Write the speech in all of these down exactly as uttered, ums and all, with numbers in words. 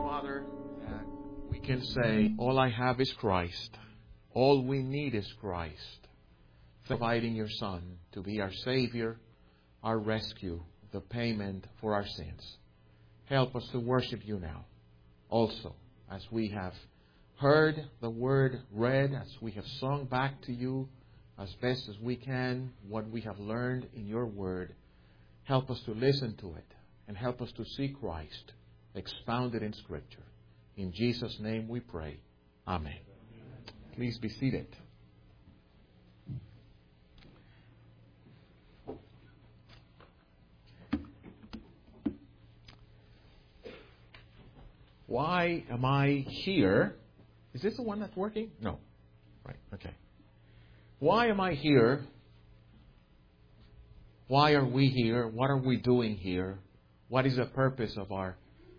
Father, that we can say, all I have is Christ. All we need is Christ. Providing your Son to be our Savior, our rescue, the payment for our sins. Help us to worship you now. Also, as we have heard the word read, as we have sung back to you as best as we can what we have learned in your word, help us to listen to it and help us to see Christ expounded in Scripture. In Jesus' name we pray. Amen. Please be seated. Why am I here? Is this the one that's working? No. Right. Okay. Why am I here? Why are we here? What are we doing here? What is the purpose of our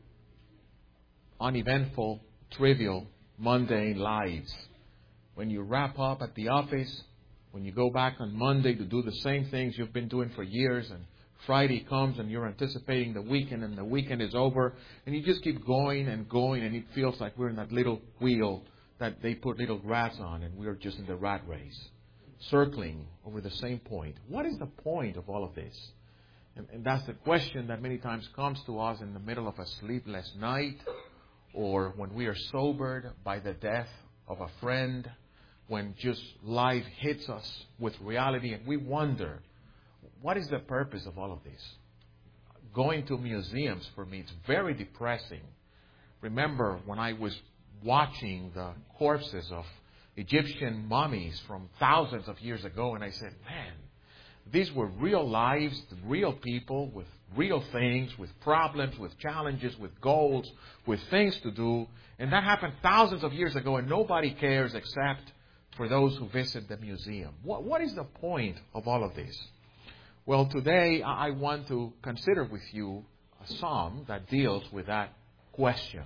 uneventful, trivial, mundane lives? When you wrap up at the office, when you go back on Monday to do the same things you've been doing for years, and Friday comes and you're anticipating the weekend, and the weekend is over, and you just keep going and going, and it feels like we're in that little wheel that they put little rats on, and we're just in the rat race, circling over the same point. What is the point of all of this? And, and that's the question that many times comes to us in the middle of a sleepless night, or when we are sobered by the death of a friend, when just life hits us with reality, and we wonder, what is the purpose of all of this? Going to museums, for me, it's very depressing. Remember when I was watching the corpses of Egyptian mummies from thousands of years ago, and I said, man, these were real lives, real people with real things, with problems, with challenges, with goals, with things to do. And that happened thousands of years ago, and nobody cares except for those who visit the museum. What, what is the point of all of this? Well, today I want to consider with you a psalm that deals with that question.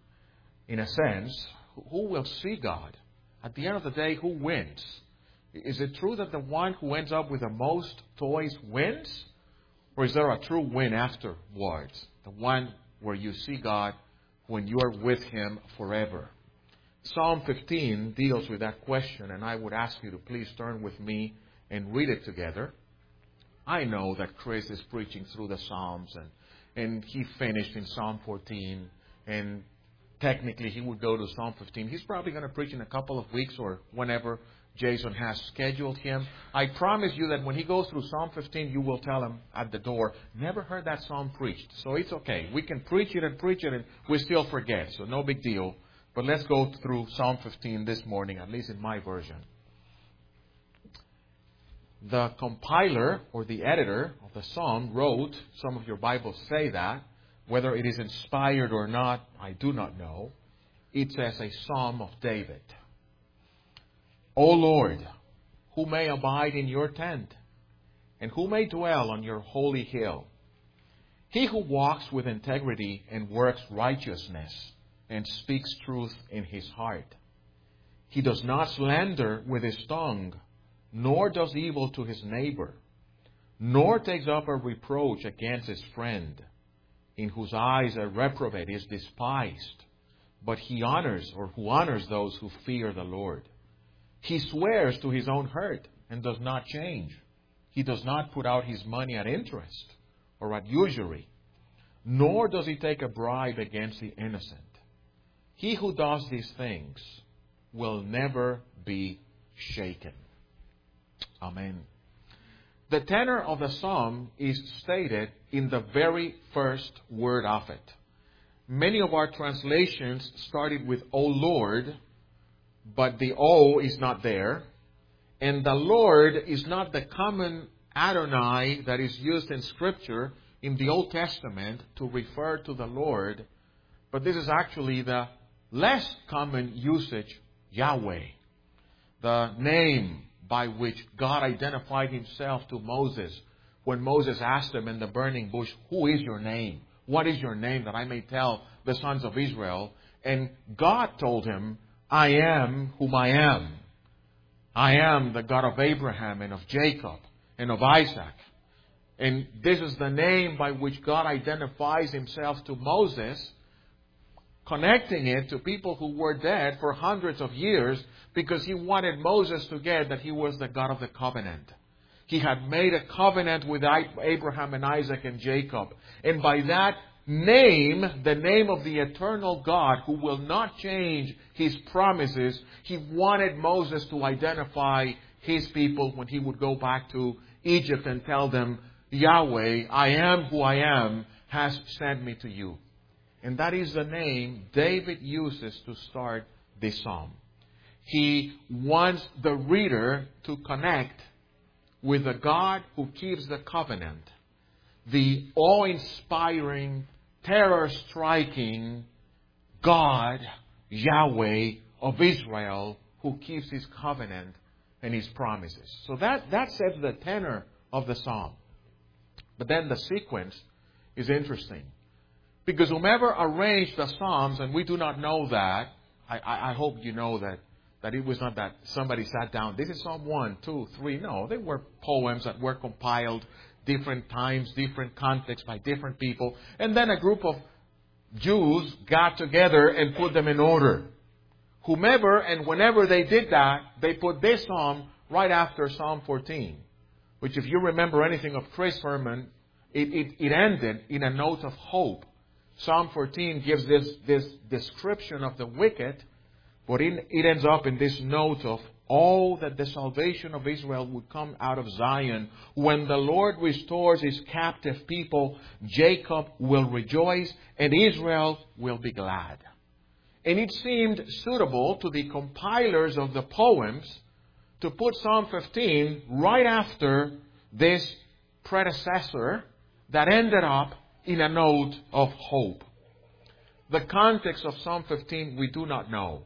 In a sense, who will see God? At the end of the day, who wins? Is it true that the one who ends up with the most toys wins? Or is there a true win afterwards? The one where you see God when you are with Him forever. Psalm fifteen deals with that question, and I would ask you to please turn with me and read it together. I know that Chris is preaching through the Psalms, and, and he finished in Psalm fourteen, and technically he would go to Psalm fifteen. He's probably going to preach in a couple of weeks or whenever Jason has scheduled him. I promise you that when he goes through Psalm fifteen, you will tell him at the door, never heard that psalm preached. So it's okay. We can preach it and preach it and we still forget. So no big deal. But let's go through Psalm fifteen this morning, at least in my version. The compiler or the editor of the psalm wrote, some of your Bibles say that, whether it is inspired or not, I do not know. It says a psalm of David. O Lord, who may abide in your tent, and who may dwell on your holy hill? He who walks with integrity and works righteousness and speaks truth in his heart. He does not slander with his tongue, nor does evil to his neighbor, nor takes up a reproach against his friend, in whose eyes a reprobate is despised, but he honors, or who honors those who fear the Lord. He swears to his own hurt and does not change. He does not put out his money at interest or at usury, nor does he take a bribe against the innocent. He who does these things will never be shaken. Amen. The tenor of the psalm is stated in the very first word of it. Many of our translations started with O Lord, but the O is not there. And the Lord is not the common Adonai that is used in Scripture in the Old Testament to refer to the Lord. But this is actually the less common usage, Yahweh. The name by which God identified Himself to Moses when Moses asked him in the burning bush, who is your name? What is your name that I may tell the sons of Israel? And God told him, I am whom I am. I am the God of Abraham and of Jacob and of Isaac. And this is the name by which God identifies Himself to Moses. connecting it to people who were dead for hundreds of years because he wanted Moses to get that he was the God of the covenant. He had made a covenant with Abraham and Isaac and Jacob. And by that name, the name of the eternal God who will not change His promises, He wanted Moses to identify His people when he would go back to Egypt and tell them, Yahweh, I am who I am, has sent me to you. And that is the name David uses to start this psalm. He wants the reader to connect with the God who keeps the covenant, the awe-inspiring, terror-striking God, Yahweh of Israel, who keeps His covenant and His promises. So that, that sets the tenor of the psalm. But then the sequence is interesting. Because whomever arranged the Psalms, and we do not know that, I, I, I hope you know that, that it was not that somebody sat down, this is Psalm one, two, three. No, they were poems that were compiled different times, different contexts by different people. And then a group of Jews got together and put them in order. Whomever and whenever they did that, they put this psalm right after Psalm fourteen. Which, if you remember anything of Chris Herman, it, it, it ended in a note of hope. Psalm fourteen gives this, this description of the wicked, but it, it ends up in this note of, oh, that the salvation of Israel would come out of Zion. When the Lord restores His captive people, Jacob will rejoice and Israel will be glad. And it seemed suitable to the compilers of the poems to put Psalm fifteen right after this predecessor that ended up in a note of hope. The context of Psalm fifteen we do not know.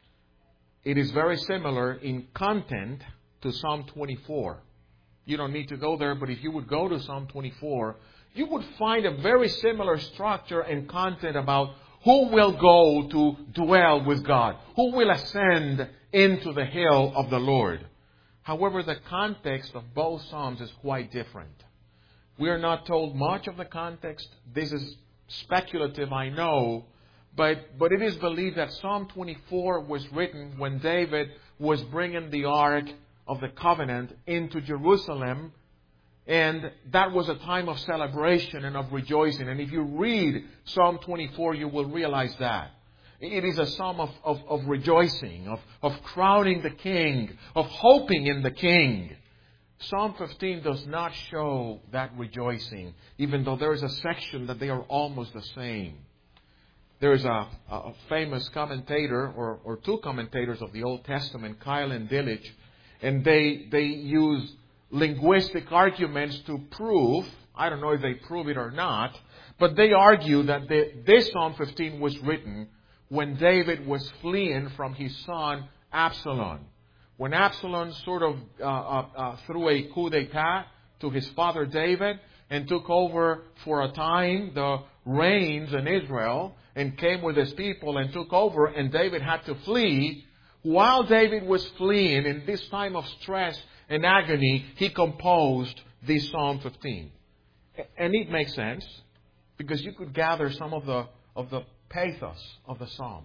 It is very similar in content to Psalm twenty-four. You don't need to go there, but if you would go to Psalm twenty-four, you would find a very similar structure and content about who will go to dwell with God, who will ascend into the hill of the Lord. However, the context of both Psalms is quite different. We are not told much of the context. This is speculative, I know. But, but it is believed that Psalm twenty-four was written when David was bringing the Ark of the Covenant into Jerusalem. And that was a time of celebration and of rejoicing. And if you read Psalm twenty-four, you will realize that. It is a psalm of, of, of rejoicing, of, of crowning the King, of hoping in the King. Psalm fifteen does not show that rejoicing, even though there is a section that they are almost the same. There is a, a famous commentator, or, or two commentators of the Old Testament, Kyle and Delitzsch, and they, they use linguistic arguments to prove, I don't know if they prove it or not, but they argue that the, this Psalm fifteen was written when David was fleeing from his son Absalom. When Absalom sort of uh, uh, uh, threw a coup d'etat to his father David and took over for a time the reins in Israel and came with his people and took over, and David had to flee. While David was fleeing in this time of stress and agony, he composed this Psalm fifteen. And it makes sense because you could gather some of the of the pathos of the psalm.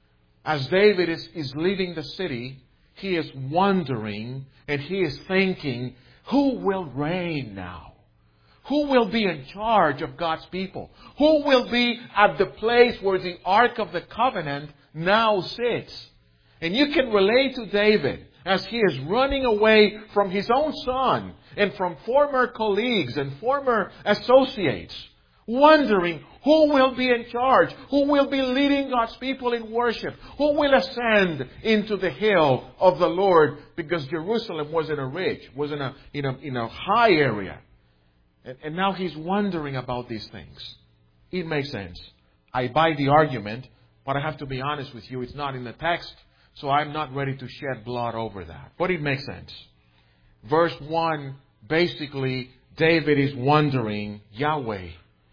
As David is, is leaving the city, he is wondering and he is thinking, who will reign now? Who will be in charge of God's people? Who will be at the place where the Ark of the Covenant now sits? And you can relate to David as he is running away from his own son and from former colleagues and former associates, wondering who will be in charge, who will be leading God's people in worship, who will ascend into the hill of the Lord, because Jerusalem was in a ridge, was in a, in a, in a high area. And, and now he's wondering about these things. It makes sense. I buy the argument, but I have to be honest with you, it's not in the text, so I'm not ready to shed blood over that. But it makes sense. Verse one, basically, David is wondering, Yahweh,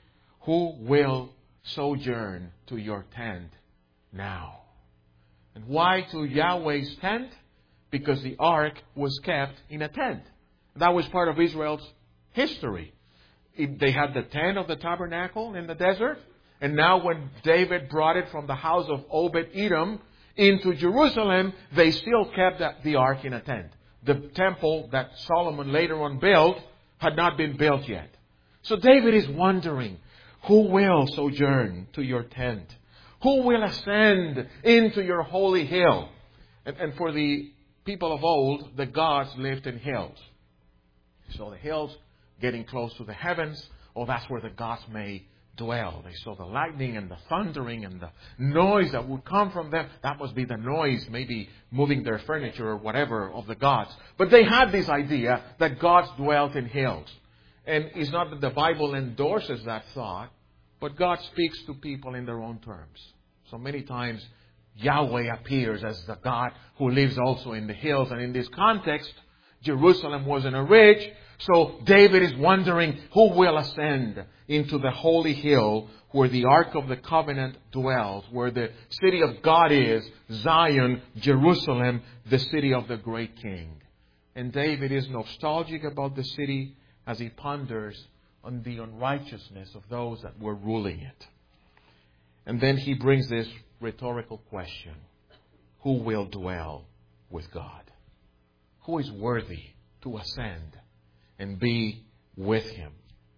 who will sojourn to your tent now? And why to Yahweh's tent? Because the ark was kept in a tent. That was part of Israel's history. It, they had the tent of the tabernacle in the desert, And now when David brought it from the house of Obed-Edom into Jerusalem, they still kept the ark in a tent. The temple that Solomon later on built had not been built yet. So David is wondering, who will sojourn to your tent? Who will ascend into your holy hill? And, and for the people of old, the gods lived in hills. So the hills getting close to the heavens, oh, that's where the gods may dwell. They saw the lightning and the thundering and the noise that would come from them. That must be the noise, maybe moving their furniture or whatever of the gods. But they had this idea that gods dwelt in hills. And it's not that the Bible endorses that thought, but God speaks to people in their own terms. So many times Yahweh appears as the God who lives also in the hills. And in this context, Jerusalem wasn't a ridge. So David is wondering who will ascend into the holy hill where the Ark of the Covenant dwells, where the city of God is, Zion, Jerusalem, the city of the great King. And David is nostalgic about the city as he ponders on the unrighteousness of those that were ruling it. And then he brings this rhetorical question. Who will dwell with God? Who is worthy to ascend and be with Him?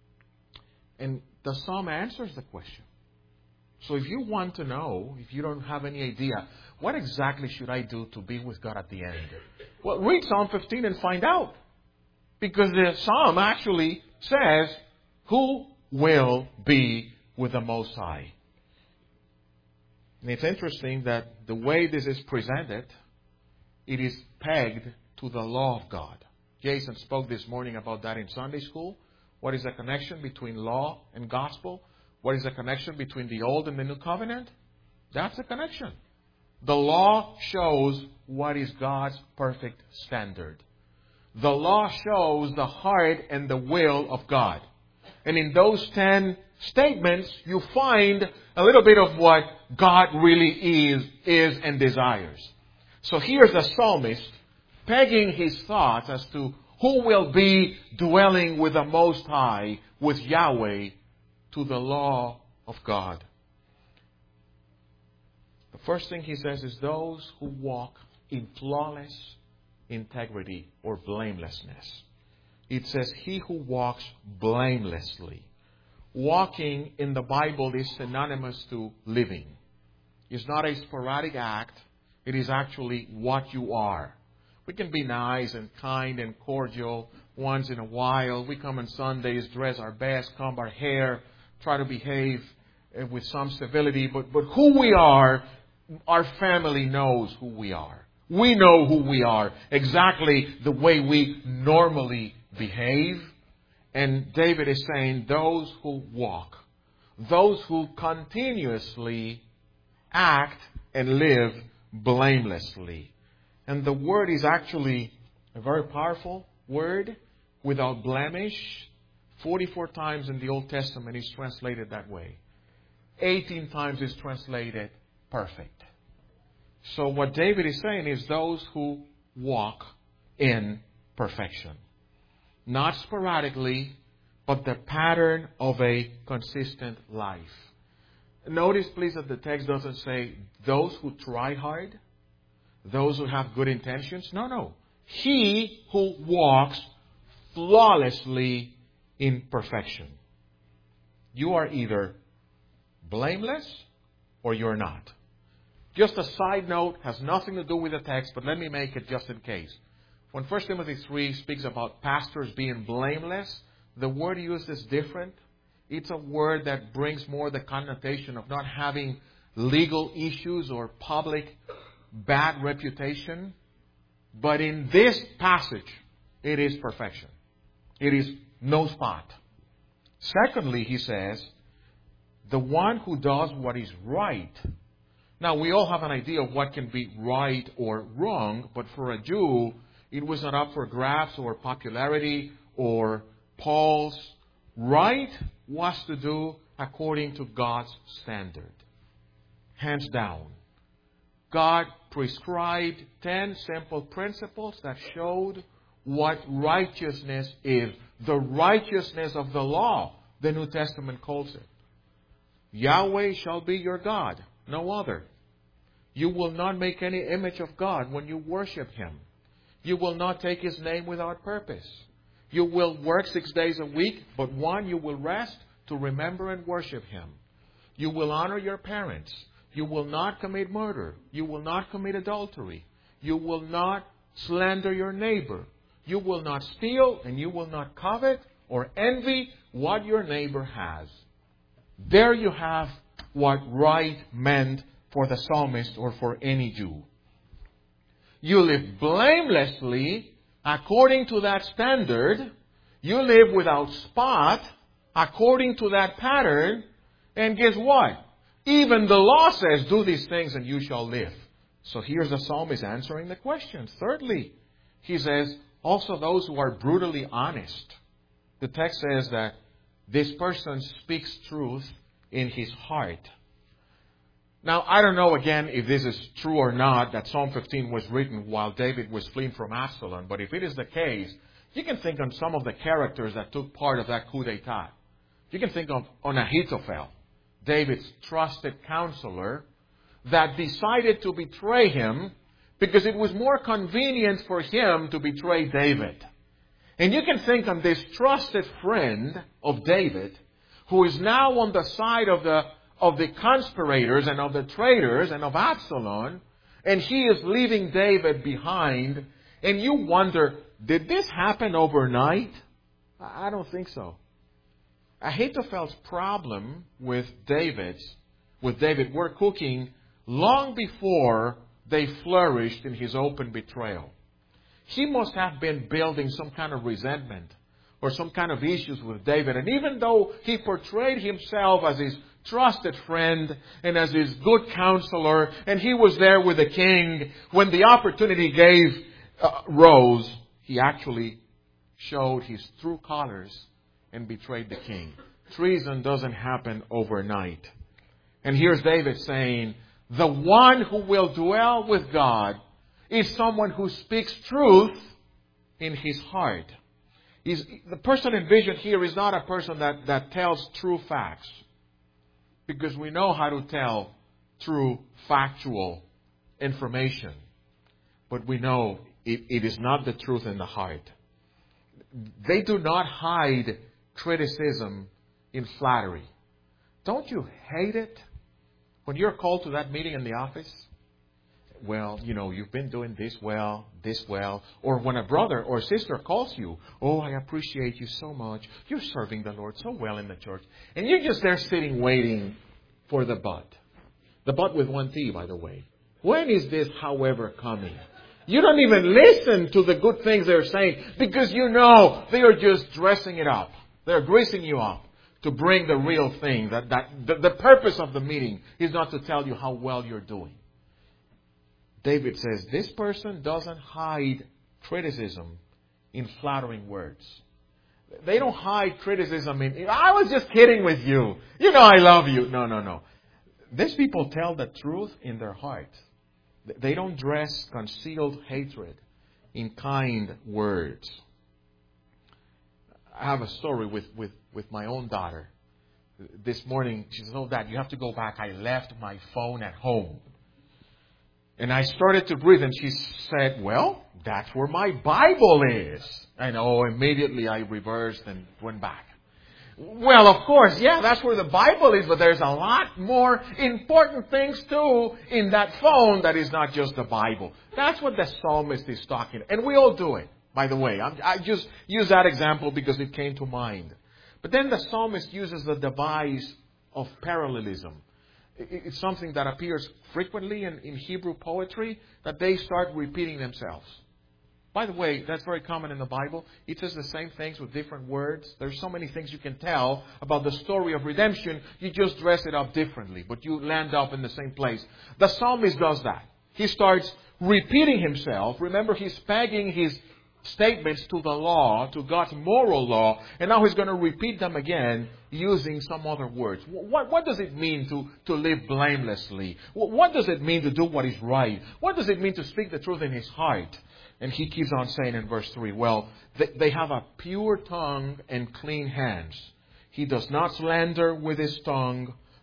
And the Psalm answers the question. So if you want to know, if you don't have any idea, what exactly should I do to be with God at the end? Well, read Psalm fifteen and find out. Because the Psalm actually says, who will be with the Most High? And it's interesting that the way this is presented, it is pegged to the law of God. Jason spoke this morning about that in Sunday school. What is the connection between law and gospel? What is the connection between the Old and the New Covenant? That's the connection. The law shows what is God's perfect standard. The law shows the heart and the will of God. And in those ten statements, you find a little bit of what God really is, is and desires. So here's the psalmist pegging his thoughts as to who will be dwelling with the Most High, with Yahweh, to the law of God. The first thing he says is those who walk in flawless integrity or blamelessness. It says he who walks blamelessly. Walking in the Bible is synonymous to living. It's not a sporadic act. It is actually what you are. We can be nice and kind and cordial once in a while. We come on Sundays, dress our best, comb our hair, try to behave with some civility. But, but who we are, our family knows who we are. We know who we are, exactly the way we normally behave. And David is saying those who walk, those who continuously act and live blamelessly. And the word is actually a very powerful word, without blemish. forty-four times in the Old Testament is translated that way. eighteen times is translated perfect. So what David is saying is those who walk in perfection. Not sporadically, but the pattern of a consistent life. Notice, please, that the text doesn't say those who try hard, those who have good intentions. No, no. He who walks flawlessly in perfection. You are either blameless or you're not. Just a side note, has nothing to do with the text, but let me make it just in case. When First Timothy three speaks about pastors being blameless, the word used is different. It's a word that brings more the connotation of not having legal issues or public bad reputation. But in this passage, it is perfection. It is no spot. Secondly, he says, the one who does what is right. Now, we all have an idea of what can be right or wrong, but for a Jew, it was not up for grabs or popularity or polls. Right was to do according to God's standard. Hands down. God prescribed ten simple principles that showed what righteousness is. The righteousness of the law, the New Testament calls it. Yahweh shall be your God, no other. You will not make any image of God when you worship Him. You will not take His name without purpose. You will work six days a week, but one you will rest to remember and worship Him. You will honor your parents. You will not commit murder. You will not commit adultery. You will not slander your neighbor. You will not steal, and you will not covet or envy what your neighbor has. There you have what right meant for the psalmist or for any Jew. You live blamelessly according to that standard. You live without spot according to that pattern. And guess what? Even the law says, do these things and you shall live. So here's the psalmist answering the question. Thirdly, he says, also those who are brutally honest. The text says that this person speaks truth in his heart. Now, I don't know again if this is true or not, that Psalm fifteen was written while David was fleeing from Absalom. But if it is the case, you can think on some of the characters that took part of that coup d'etat. You can think of on Ahithophel, David's trusted counselor, that decided to betray him because it was more convenient for him to betray David. And you can think on this trusted friend of David, who is now on the side of the of the conspirators and of the traitors and of Absalom, and he is leaving David behind, and you wonder, did this happen overnight? I don't think so. Ahithophel's problem with David's, with David were cooking long before they flourished in his open betrayal. He must have been building some kind of resentment or some kind of issues with David. And even though he portrayed himself as his trusted friend and as his good counselor, and he was there with the king, when the opportunity gave uh, rose, he actually showed his true colors and betrayed the king. Treason doesn't happen overnight. And here's David saying, the one who will dwell with God is someone who speaks truth in his heart. He's, the person envisioned here is not a person that, that tells true facts, because we know how to tell true factual information. But we know it, it is not the truth in the heart. They do not hide criticism in flattery. Don't you hate it when you're called to that meeting in the office? Well, you know, you've been doing this well, this well. Or when a brother or sister calls you, oh, I appreciate you so much. You're serving the Lord so well in the church. And you're just there sitting waiting for the but. The but with one T, by the way. When is this, however, coming? You don't even listen to the good things they're saying because you know they are just dressing it up. They're greasing you up to bring the real thing. That, that the, the purpose of the meeting is not to tell you how well you're doing. David says this person doesn't hide criticism in flattering words. They don't hide criticism in, I was just kidding with you. You know I love you. No, no, no. These people tell the truth in their hearts. They don't dress concealed hatred in kind words. I have a story with, with, with my own daughter. This morning, she says, oh, Dad, you have to go back. I left my phone at home. And I started to breathe, and she said, well, that's where my Bible is. And oh, immediately I reversed and went back. Well, of course, yeah, that's where the Bible is, but there's a lot more important things too in that phone that is not just the Bible. That's what the psalmist is talking about. And we all do it, by the way. I'm, I just use that example because it came to mind. But then the psalmist uses the device of parallelism. It's something that appears frequently in, in Hebrew poetry, that they start repeating themselves. By the way, that's very common in the Bible. It says the same things with different words. There's so many things you can tell about the story of redemption. You just dress it up differently, but you land up in the same place. The psalmist does that. He starts repeating himself. Remember, he's pegging his statements to the law, to God's moral law, and now he's going to repeat them again using some other words. What, what does it mean to, to live blamelessly? What does it mean to do what is right? What does it mean to speak the truth in his heart? And he keeps on saying in verse three, well, they, they have a pure tongue and clean hands. He does not slander with his tongue,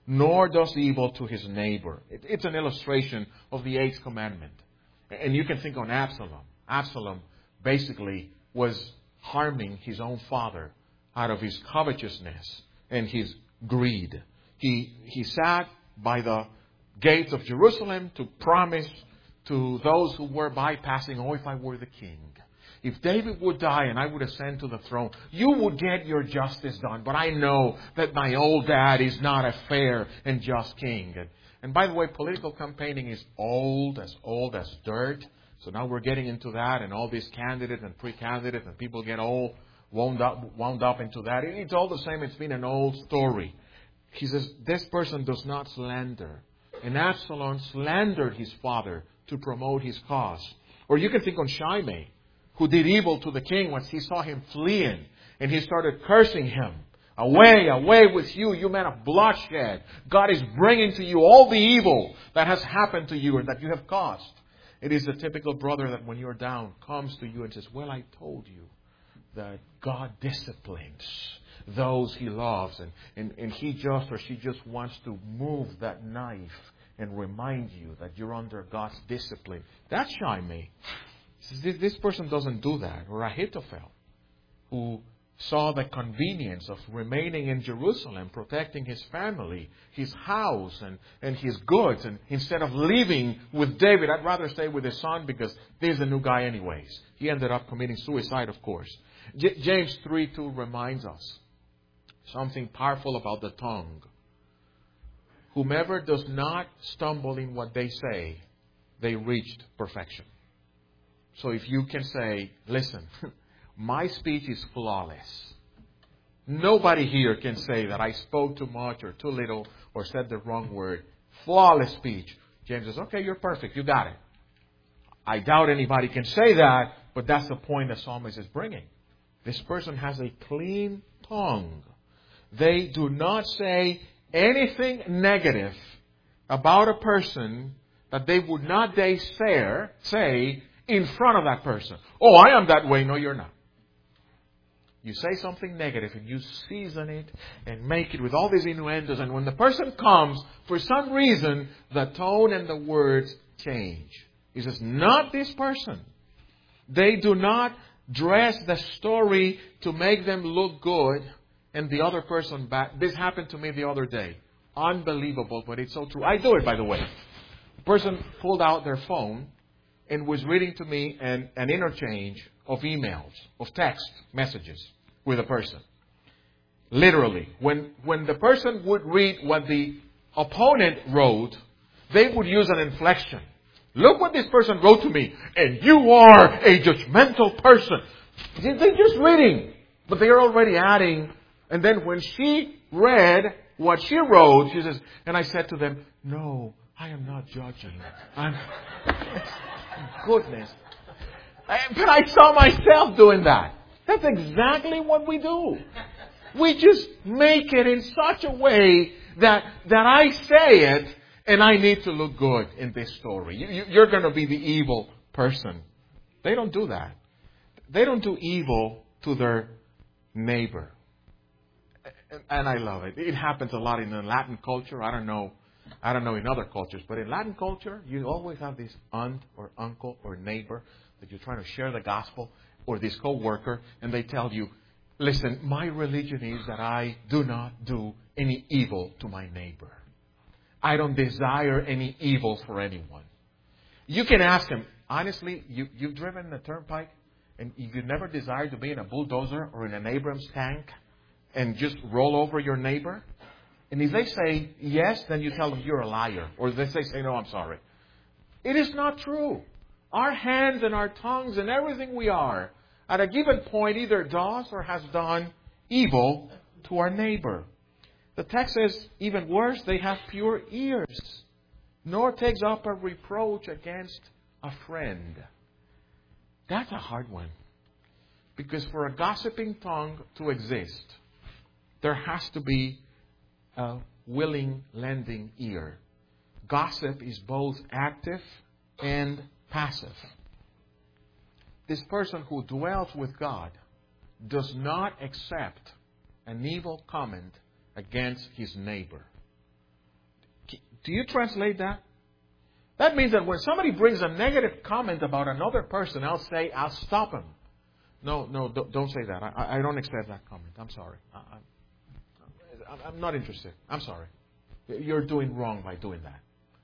nor does evil to his neighbor. It, it's an illustration of the eighth commandment. And you can think on Absalom. Absalom basically was harming his own father out of his covetousness and his greed. He, he sat by the gates of Jerusalem to promise to those who were bypassing, oh, if I were the king, if David would die and I would ascend to the throne, you would get your justice done. But I know that my old dad is not a fair and just king. And, and by the way, political campaigning is old, as old as dirt. So now we're getting into that, and all these candidates and pre-candidates, and people get all wound up, wound up into that. It's all the same. It's been an old story. He says, this person does not slander. And Absalom slandered his father to promote his cause. Or you can think on Shimei, who did evil to the king once he saw him fleeing. And he started cursing him. Away, away with you, you man of bloodshed. God is bringing to you all the evil that has happened to you and that you have caused. It is the typical brother that when you're down comes to you and says, well, I told you that God disciplines those He loves. And, and, and he just or she just wants to move that knife and remind you that you're under God's discipline. That's Shimei. This, this person doesn't do that. Or Ahithophel, who saw the convenience of remaining in Jerusalem, protecting his family, his house, and, and his goods. And instead of leaving with David, I'd rather stay with his son because there's a new guy anyways. He ended up committing suicide, of course. J- James three two reminds us something powerful about the tongue. Whomever does not stumble in what they say, they reached perfection. So if you can say, listen, my speech is flawless. Nobody here can say that I spoke too much or too little or said the wrong word. Flawless speech. James says, okay, you're perfect. You got it. I doubt anybody can say that, but that's the point the psalmist is bringing. This person has a clean tongue. They do not say anything negative about a person that they would not they say, say in front of that person. Oh, I am that way. No, you're not. You say something negative and you season it and make it with all these innuendos. And when the person comes, for some reason, the tone and the words change. He says, not this person. They do not dress the story to make them look good and the other person bad. This happened to me the other day. Unbelievable, but it's so true. I do it, by the way. The person pulled out their phone and was reading to me an, an interchange of emails, of text messages with a person. Literally. When, when the person would read what the opponent wrote, they would use an inflection. Look what this person wrote to me. And you are a judgmental person. They're just reading. But they're already adding. And then when she read what she wrote, she says, and I said to them, no, I am not judging. I'm... Goodness. But I saw myself doing that. That's exactly what we do. We just make it in such a way that, that I say it and I need to look good in this story. You, you, you're going to be the evil person. They don't do that. They don't do evil to their neighbor. And I love it. It happens a lot in the Latin culture. I don't know. I don't know in other cultures, but in Latin culture, you always have this aunt or uncle or neighbor that you're trying to share the gospel, or this co-worker, and they tell you, listen, my religion is that I do not do any evil to my neighbor. I don't desire any evil for anyone. You can ask him, honestly, you, you've driven the turnpike and you never desired to be in a bulldozer or in an Abrams tank and just roll over your neighbor? And if they say yes, then you tell them you're a liar. Or if they say, say no, I'm sorry. It is not true. Our hands and our tongues and everything we are, at a given point, either does or has done evil to our neighbor. The text says, even worse, they have pure ears, nor takes up a reproach against a friend. That's a hard one. Because for a gossiping tongue to exist, there has to be a willing, lending ear. Gossip is both active and passive. This person who dwells with God does not accept an evil comment against his neighbor. Do you translate that? That means that when somebody brings a negative comment about another person, I'll say, I'll stop him. No, no, don't, don't say that. I, I don't accept that comment. I'm sorry. I, I'm, I'm not interested. I'm sorry. You're doing wrong by doing that.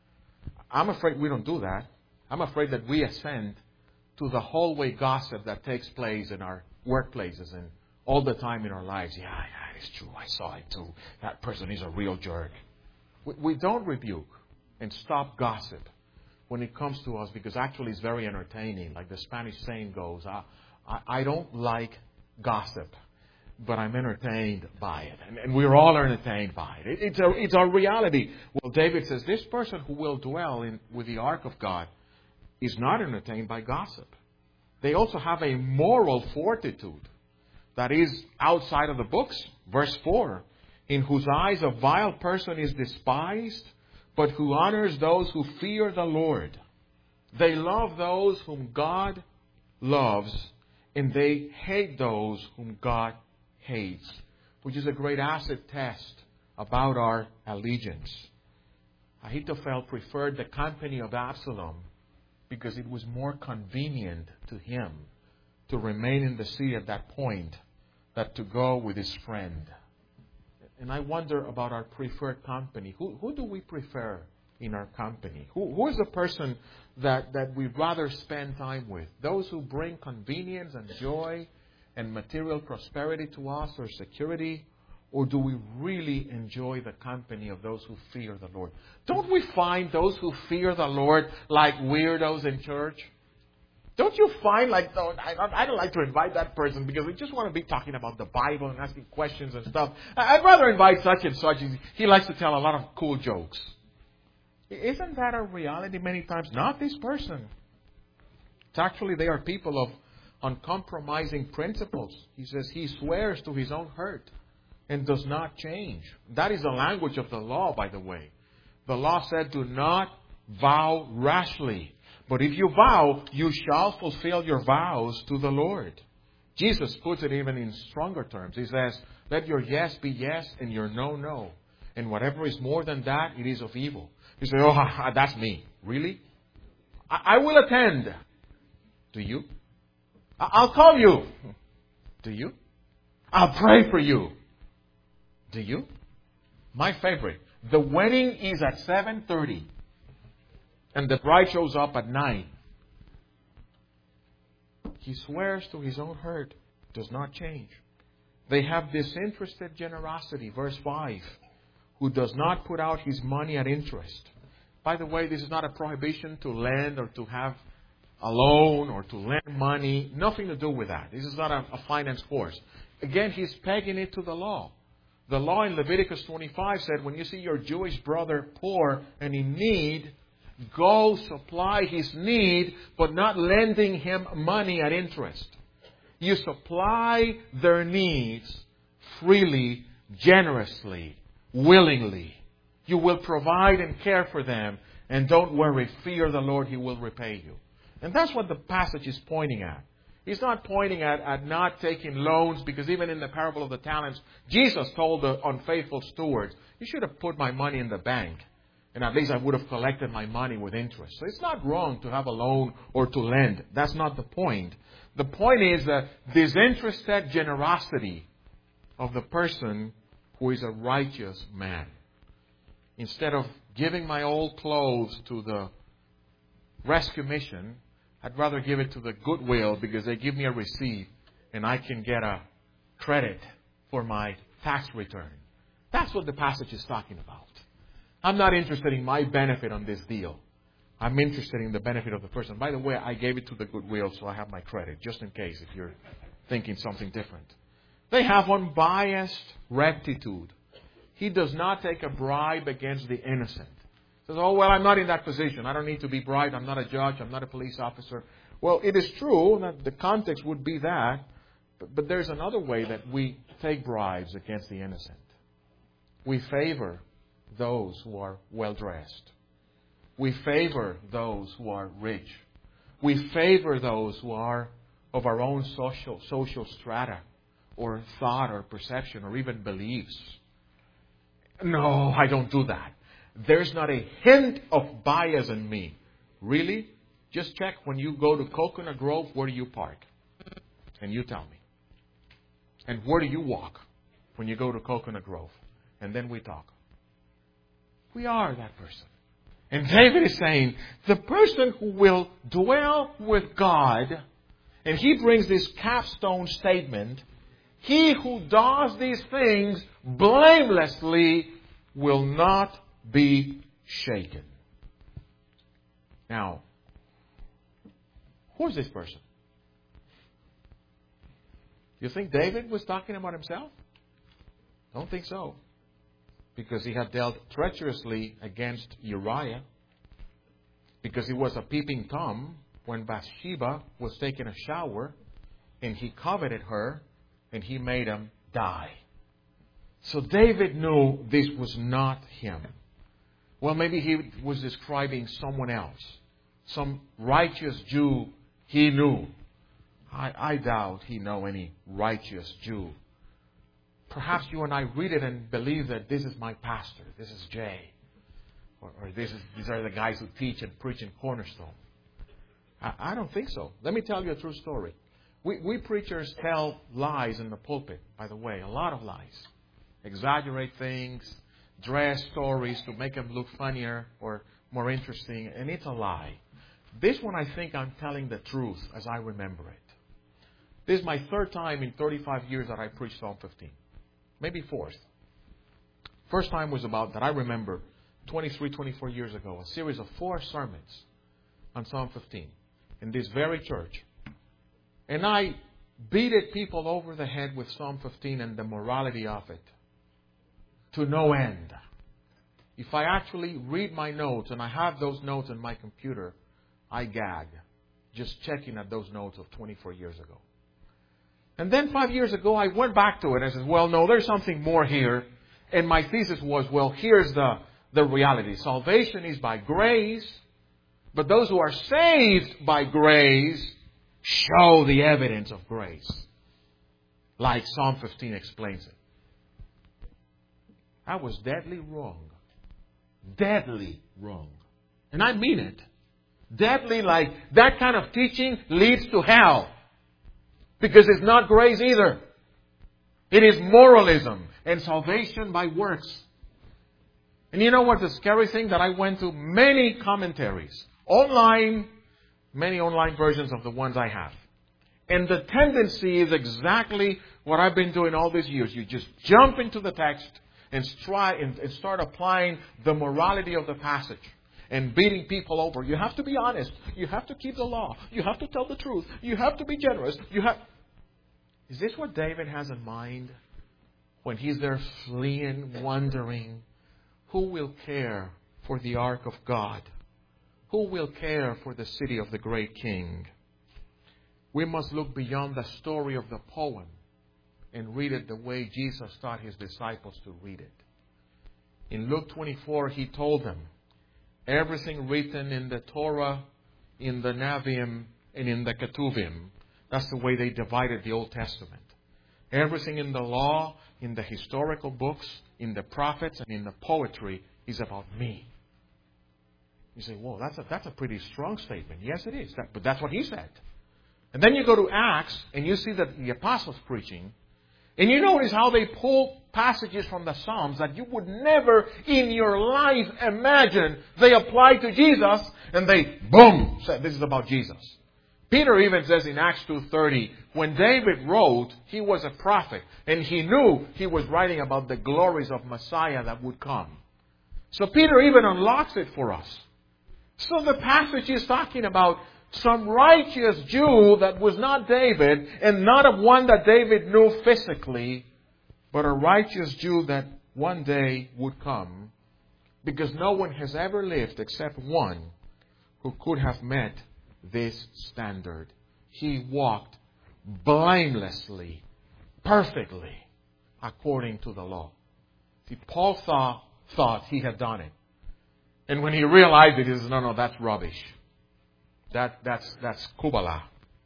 I'm afraid we don't do that. I'm afraid that we ascend to the hallway gossip that takes place in our workplaces and all the time in our lives. Yeah, yeah, it's true. I saw it too. That person is a real jerk. We, we don't rebuke and stop gossip when it comes to us, because actually it's very entertaining. Like the Spanish saying goes, I, I, I don't like gossip, but I'm entertained by it. And, and we're all entertained by it. it it's, a, it's our reality. Well, David says this person who will dwell in, with the ark of God is not entertained by gossip. They also have a moral fortitude that is outside of the books. Verse four, in whose eyes a vile person is despised, but who honors those who fear the Lord. They love those whom God loves, and they hate those whom God hates, which is a great acid test about our allegiance. Ahithophel preferred the company of Absalom because it was more convenient to him to remain in the city at that point than to go with his friend. And I wonder about our preferred company. Who, who do we prefer in our company? Who, who is the person that, that we'd rather spend time with? Those who bring convenience and joy and material prosperity to us, or security? Or do we really enjoy the company of those who fear the Lord? Don't we find those who fear the Lord like weirdos in church? Don't you find like, oh, I, I don't like to invite that person because we just want to be talking about the Bible and asking questions and stuff. I'd rather invite such and such. He likes to tell a lot of cool jokes. Isn't that a reality many times? Not this person. It's actually, they are people of uncompromising principles. He says he swears to his own hurt and does not change. That is the language of the law, by the way. The law said, do not vow rashly. But if you vow, you shall fulfill your vows to the Lord. Jesus puts it even in stronger terms. He says, let your yes be yes and your no, no. And whatever is more than that, it is of evil. You say, oh, that's me. Really? I, I will attend. Do you? I- I'll call you. Do you? I'll pray for you. Do you? My favorite. The wedding is at seven thirty. And the bride shows up at nine. He swears to his own hurt, does not change. They have disinterested generosity, verse five, who does not put out his money at interest. By the way, this is not a prohibition to lend or to have a loan or to lend money. Nothing to do with that. This is not a, a finance course. Again, he's pegging it to the law. The law in Leviticus twenty-five said, when you see your Jewish brother poor and in need, go supply his need, but not lending him money at interest. You supply their needs freely, generously, willingly. You will provide and care for them. And don't worry, fear the Lord, He will repay you. And that's what the passage is pointing at. He's not pointing at, at not taking loans, because even in the parable of the talents, Jesus told the unfaithful stewards, you should have put my money in the bank. And at least I would have collected my money with interest. So it's not wrong to have a loan or to lend. That's not the point. The point is the disinterested generosity of the person who is a righteous man. Instead of giving my old clothes to the rescue mission, I'd rather give it to the Goodwill because they give me a receipt and I can get a credit for my tax return. That's what the passage is talking about. I'm not interested in my benefit on this deal. I'm interested in the benefit of the person. By the way, I gave it to the Goodwill, so I have my credit, just in case if you're thinking something different. They have unbiased rectitude. He does not take a bribe against the innocent. He says, oh, well, I'm not in that position. I don't need to be bribed. I'm not a judge. I'm not a police officer. Well, it is true that the context would be that, but, but there's another way that we take bribes against the innocent. We favor those who are well-dressed. We favor those who are rich. We favor those who are of our own social social strata or thought or perception or even beliefs. No, I don't do that. There's not a hint of bias in me. Really? Just check when you go to Coconut Grove, where do you park? And you tell me. And where do you walk when you go to Coconut Grove? And then we talk. We are that person. And David is saying, the person who will dwell with God, and he brings this capstone statement, he who does these things blamelessly will not be shaken. Now, who is this person? You think David was talking about himself? Don't think so. Because he had dealt treacherously against Uriah. Because he was a peeping Tom when Bathsheba was taking a shower and he coveted her and he made him die. So David knew this was not him. Well, maybe he was describing someone else. Some righteous Jew he knew. I, I doubt he know any righteous Jew. Perhaps you and I read it and believe that this is my pastor, this is Jay, or, or this is, these are the guys who teach and preach in Cornerstone. I, I don't think so. Let me tell you a true story. We, we preachers tell lies in the pulpit, by the way, a lot of lies. Exaggerate things, dress stories to make them look funnier or more interesting, and it's a lie. This one, I think I'm telling the truth as I remember it. This is my third time in thirty-five years that I preached Psalm fifteen. Maybe fourth. First time was about, that I remember, twenty-three, twenty-four years ago, a series of four sermons on Psalm fifteen in this very church. And I beated people over the head with Psalm fifteen and the morality of it to no end. If I actually read my notes, and I have those notes on my computer, I gag just checking at those notes of twenty-four years ago. And then five years ago, I went back to it and said, well, no, there's something more here. And my thesis was, well, here's the, the reality. Salvation is by grace, but those who are saved by grace show the evidence of grace. Like Psalm fifteen explains it. I was deadly wrong. Deadly wrong. And I mean it. Deadly, like that kind of teaching leads to hell. Because it's not grace either. It is moralism and salvation by works. And you know what the scary thing? That I went to many commentaries. Online, many online versions of the ones I have. And the tendency is exactly what I've been doing all these years. You just jump into the text and try and start applying the morality of the passage. And beating people over. You have to be honest. You have to keep the law. You have to tell the truth. You have to be generous. You have. Is this what David has in mind when he's there fleeing, wondering, who will care for the ark of God? Who will care for the city of the great King? We must look beyond the story of the poem and read it the way Jesus taught His disciples to read it. In Luke twenty-four, He told them, everything written in the Torah, in the Nevi'im, and in the Ketuvim. That's the way they divided the Old Testament. Everything in the law, in the historical books, in the prophets, and in the poetry is about me. You say, whoa, that's a, that's a pretty strong statement. Yes, it is. That, but that's what He said. And then you go to Acts, and you see that the apostles preaching, and you notice how they pull passages from the Psalms that you would never in your life imagine they apply to Jesus, and they, boom, said this is about Jesus. Peter even says in Acts two thirty, when David wrote, he was a prophet, and he knew he was writing about the glories of Messiah that would come. So Peter even unlocks it for us. So the passage is talking about some righteous Jew that was not David, and not of one that David knew physically, but a righteous Jew that one day would come, because no one has ever lived except one who could have met this standard. He walked blamelessly, perfectly, according to the law. See, Paul thought, thought he had done it. And when he realized it, he says, no, no, that's rubbish. That, that's, that's Kubala.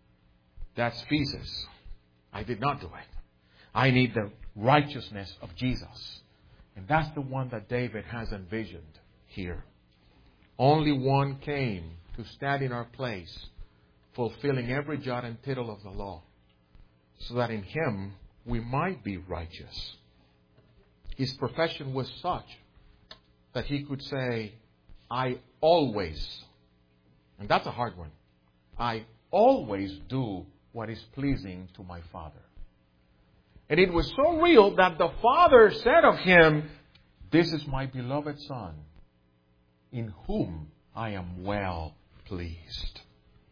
That's feces. I did not do it. I need the righteousness of Jesus. And that's the one that David has envisioned. here. Only one came to stand in our place, fulfilling every jot and tittle of the law, so that in Him we might be righteous. His profession was such that He could say, I always, and that's a hard one, I always do what is pleasing to my Father. And it was so real that the Father said of Him, this is my beloved Son, in whom I am well pleased.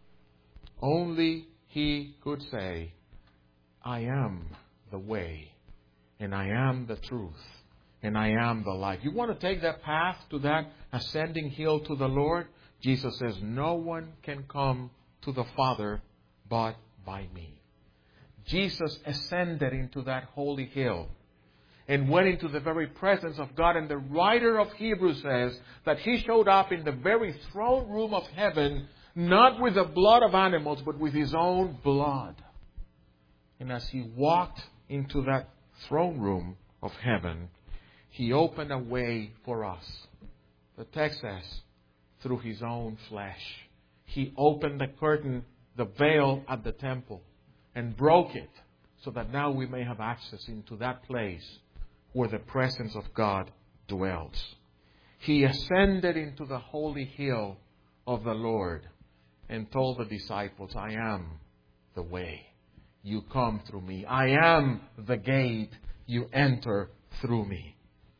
Only He could say, I am the way, and I am the truth, and I am the life. You want to take that path to that ascending hill to the Lord? Jesus says, no one can come to the Father but by me. Jesus ascended into that holy hill and went into the very presence of God. And the writer of Hebrews says that He showed up in the very throne room of heaven, not with the blood of animals, but with His own blood. And as He walked into that throne room of heaven, He opened a way for us. The text says, through His own flesh. He opened the curtain, the veil at the temple, and broke it, so that now we may have access into that place where the presence of God dwells. He ascended into the holy hill of the Lord and told the disciples, I am the way. You come through me. I am the gate. You enter through me.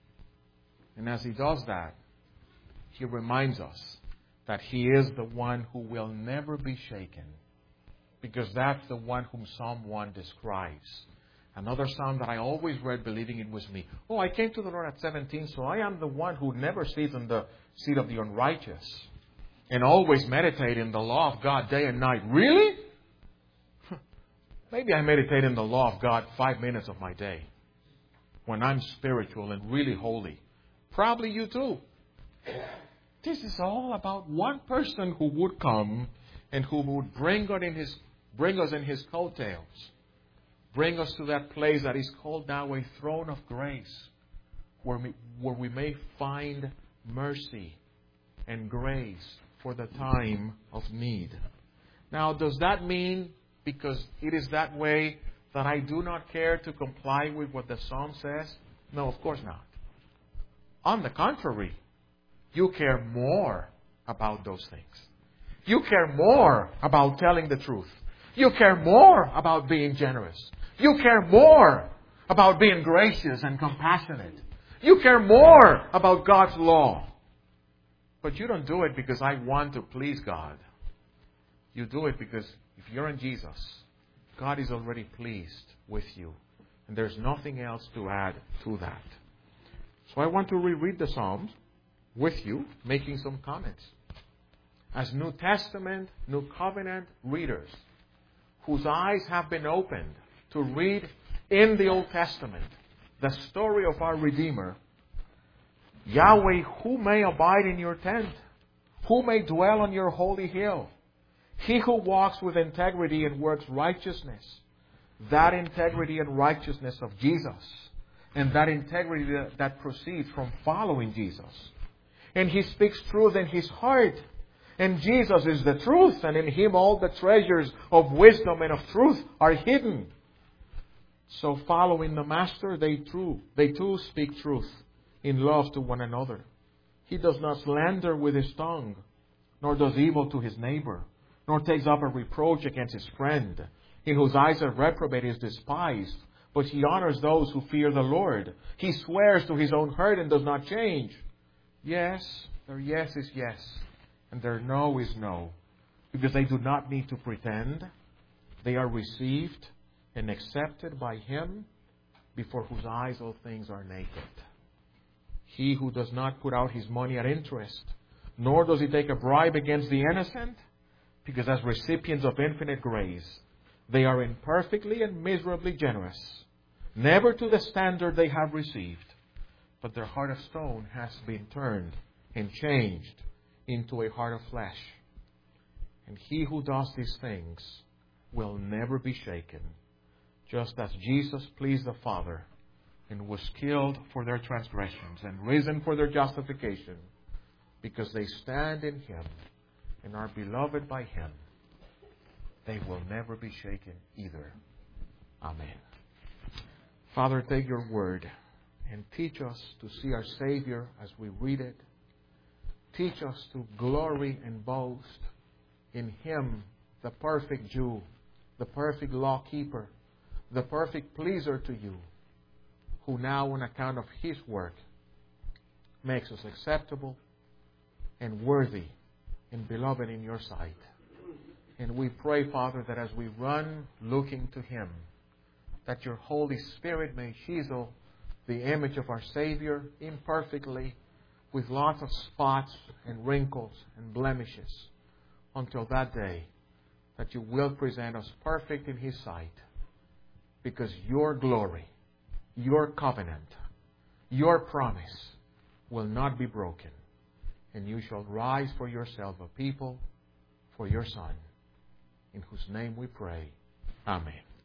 And as He does that, He reminds us that He is the one who will never be shaken, because that's the one whom Psalm one describes. Another psalm that I always read believing it was me. Oh, I came to the Lord at seventeen, so I am the one who never sits in the seat of the unrighteous and always meditate in the law of God day and night. Really? Maybe I meditate in the law of God five minutes of my day when I'm spiritual and really holy. Probably you too. This is all about one person who would come and who would bring us in his, bring us in His coattails. Bring us to that place that is called now a throne of grace, where we, where we may find mercy and grace for the time of need. Now, does that mean, because it is that way, that I do not care to comply with what the Psalm says? No, of course not. On the contrary, you care more about those things. You care more about telling the truth. You care more about being generous. You care more about being gracious and compassionate. You care more about God's law. But you don't do it because I want to please God. You do it because if you're in Jesus, God is already pleased with you. And there's nothing else to add to that. So I want to reread the Psalms with you, making some comments. As New Testament, New Covenant readers, whose eyes have been opened to read in the Old Testament the story of our Redeemer, Yahweh, who may abide in your tent? Who may dwell on your holy hill? He who walks with integrity and works righteousness. That integrity and righteousness of Jesus. And that integrity that, that proceeds from following Jesus. And he speaks truth in his heart. And Jesus is the truth, and in Him all the treasures of wisdom and of truth are hidden. So following the Master, they too, they too speak truth in love to one another. He does not slander with his tongue, nor does evil to his neighbor, nor takes up a reproach against his friend, in whose eyes a reprobate is despised, but he honors those who fear the Lord. He swears to his own hurt and does not change. Yes, their yes is yes. And their no is no, because they do not need to pretend. They are received and accepted by Him, before whose eyes all things are naked. He who does not put out his money at interest, nor does he take a bribe against the innocent, because as recipients of infinite grace, they are imperfectly and miserably generous, never to the standard they have received, but their heart of stone has been turned and changed into a heart of flesh. And he who does these things will never be shaken, just as Jesus pleased the Father and was killed for their transgressions and risen for their justification. because they stand in Him and are beloved by Him, they will never be shaken either. Amen. Father, take your word and teach us to see our Savior as we read it. Teach us to glory and boast in Him, the perfect Jew, the perfect law keeper, the perfect pleaser to you, who now, on account of His work, makes us acceptable and worthy and beloved in your sight. And we pray, Father, that as we run looking to Him, that your Holy Spirit may chisel the image of our Savior imperfectly, with lots of spots and wrinkles and blemishes, until that day that you will present us perfect in His sight, because your glory, your covenant, your promise will not be broken, and you shall rise for yourself a people for your Son, in whose name we pray. Amen.